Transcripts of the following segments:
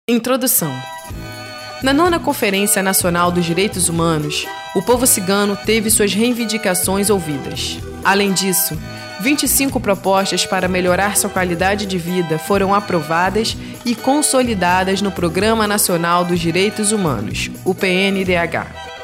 Introdução. Na 9ª Conferência Nacional dos Direitos Humanos, o povo cigano teve suas reivindicações ouvidas. Além disso, 25 propostas para melhorar sua qualidade de vida foram aprovadas e consolidadas no Programa Nacional dos Direitos Humanos, o PNDH.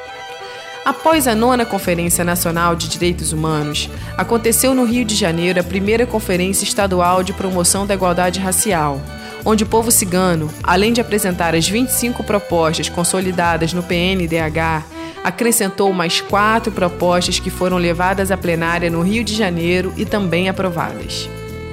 Após a 9ª Conferência Nacional de Direitos Humanos, aconteceu no Rio de Janeiro a primeira Conferência Estadual de Promoção da Igualdade Racial, onde o povo cigano, além de apresentar as 25 propostas consolidadas no PNDH, acrescentou mais 4 propostas que foram levadas à plenária no Rio de Janeiro e também aprovadas.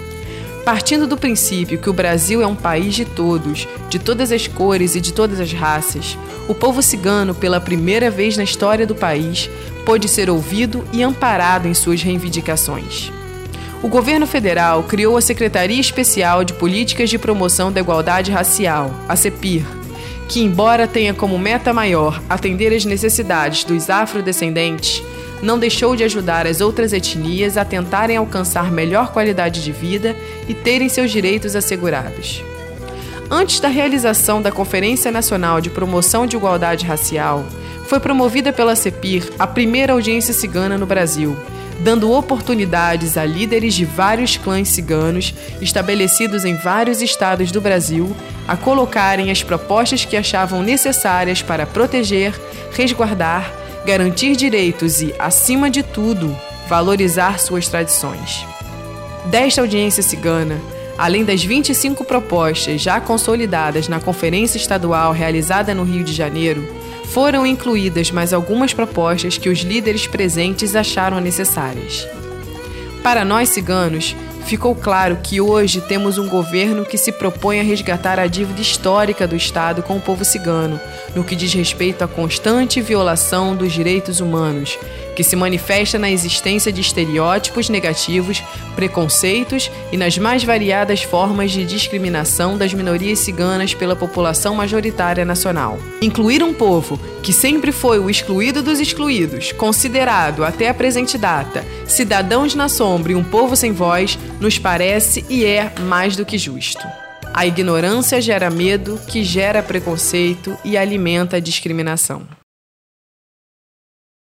Partindo do princípio que o Brasil é um país de todos, de todas as cores e de todas as raças, o povo cigano, pela primeira vez na história do país, pôde ser ouvido e amparado em suas reivindicações. O governo federal criou a Secretaria Especial de Políticas de Promoção da Igualdade Racial, a CEPIR, que, embora tenha como meta maior atender às necessidades dos afrodescendentes, não deixou de ajudar as outras etnias a tentarem alcançar melhor qualidade de vida e terem seus direitos assegurados. Antes da realização da Conferência Nacional de Promoção de Igualdade Racial, foi promovida pela CEPIR a primeira audiência cigana no Brasil, dando oportunidades a líderes de vários clãs ciganos estabelecidos em vários estados do Brasil a colocarem as propostas que achavam necessárias para proteger, resguardar, garantir direitos e, acima de tudo, valorizar suas tradições. Desta audiência cigana, além das 25 propostas já consolidadas na Conferência Estadual realizada no Rio de Janeiro, foram incluídas mais algumas propostas que os líderes presentes acharam necessárias. Para nós ciganos, ficou claro que hoje temos um governo que se propõe a resgatar a dívida histórica do Estado com o povo cigano, no que diz respeito à constante violação dos direitos humanos, que se manifesta na existência de estereótipos negativos, preconceitos e nas mais variadas formas de discriminação das minorias ciganas pela população majoritária nacional. Incluir um povo que sempre foi o excluído dos excluídos, considerado, até a presente data, cidadãos na sombra e um povo sem voz, nos parece e é mais do que justo. A ignorância gera medo, que gera preconceito e alimenta a discriminação.